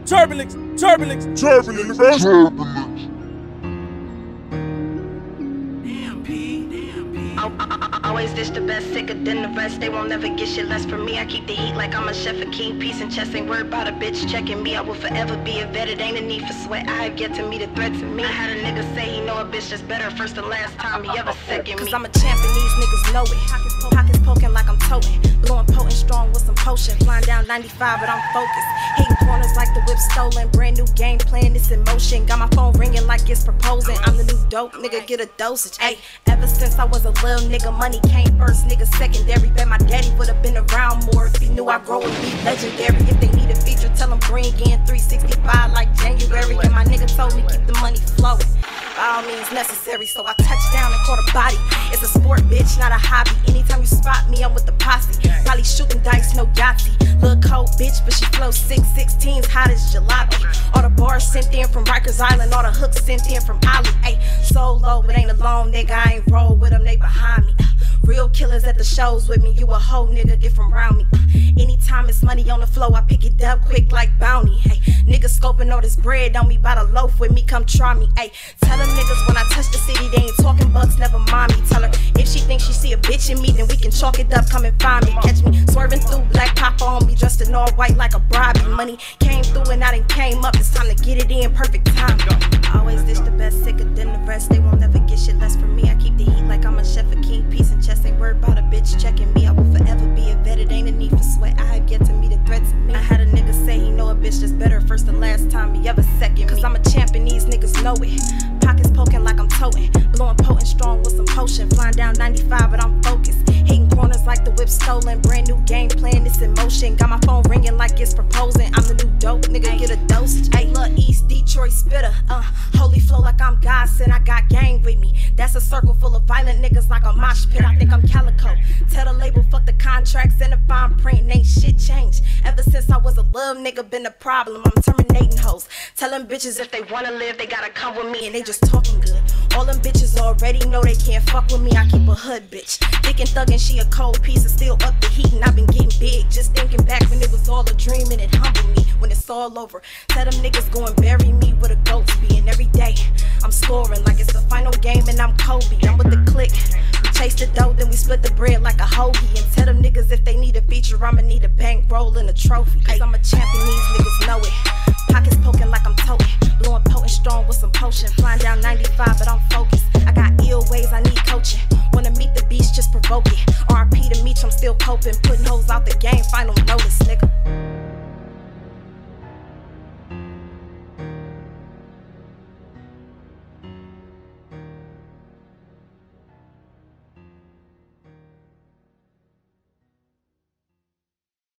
Turbulence. Always dish the best, sicker than the rest. They won't never get shit less from me. I keep the heat like I'm a chef, a king, peace and chess. Ain't worried about a bitch checking me. I will forever be a vet. It ain't a need for sweat. I have yet to meet a threat to me. I had a nigga say he know a bitch that's better first and last time he ever second me. Cause I'm a champ and these niggas know it. Pockets poking like I'm toting. Blowing potent strong with some potion. Flying down 95 but I'm focused. Hitting corners like the whip stolen. Brand new game plan, it's in motion. Got my phone ringing like it's proposing. I'm the new dope, nigga, get a dosage. Ayy, ever since I was a little nigga, money came first, nigga secondary. Bet my daddy would've been around more if he knew I grow and be legendary. If they need a feature, tell them bring in 365 like January. And my nigga told me keep the money flowing. By all means necessary, so I touched down and caught a body. It's a sport, bitch, not a hobby. Anytime you spot me, I'm with the posse. Probably shooting dice, no Yahtzee. Little cold bitch, but she flows 616s, hot as jalopy. All the bars sent in from Rikers Island, all the hooks sent in from Ollie. Ayy, solo, but ain't alone, nigga. I ain't roll with them, they behind me. Real killers at the shows with me. You a hoe, nigga, get from round me. Anytime it's money on the flow, I pick it up quick like bounty. Hey, niggas scoping all this bread on me, bout a loaf with me, come try me. Hey, tell them niggas when I touch the city, they ain't talking bucks, never mind me. Tell her if she thinks she see a bitch in me, then we can chalk it up, come and find me. Catch me swerving through black papa on me, dressed in all white like a bribey. Money came through and I done came up, it's time to get it in, perfect time. I always dish the best, sicker than the rest. They won't never get shit less from me. I keep the heat like I'm a chef, a king, peace and chess. Ain't worried about a bitch checking me. I will forever be a vet. It ain't a need for sweat. I have yet to meet a threat to me. I had a nigga say he know a bitch that's better first and last time he ever second me. Cause I'm a champ and these niggas know it. Pockets poking like I'm toting. Blowing potent strong with some potion. Flying down 95 but I'm focused. Hitting corners like the whip stolen. Brand new game plan, it's in motion. Got my phone ringing like it's proposing. I'm the new dope, nigga, get a dosage. Ayy, look, East Detroit spitter. Holy flow like I'm God sent. I got gang with me. That's a circle full of violent niggas like a mosh pit. I think I'm Calico. Tell the label fuck the contracts and the fine print. Ain't shit changed. Ever since I was a little nigga, been a problem. I'm terminating hoes. Telling bitches if they wanna live, they gotta come with me. And they just talking good. All them bitches already know they can't fuck with me. I keep a hood bitch. Thick and thuggin', she a cold piece and still up the heat. And I've been getting big. Just thinking back when it was all a dream and it humbled me. When it's all over, tell them niggas go and bury me with a ghost be. And every day I'm scoring like it's the final game and I'm Kobe. I'm with the click. We chase the dough, then we split the bread like a hoagie. And tell them niggas if they need a feature, I'ma need a bankroll and a trophy. Cause I'm a champion, these niggas know it. Pockets poking like I'm toting. Blowing potent strong with some potion. Flying down 95 but I'm focused. I got ill ways, I need coaching. Wanna meet the beast, just provoke it. RIP to Meech, I'm still coping. Putting hoes out the game, final notice.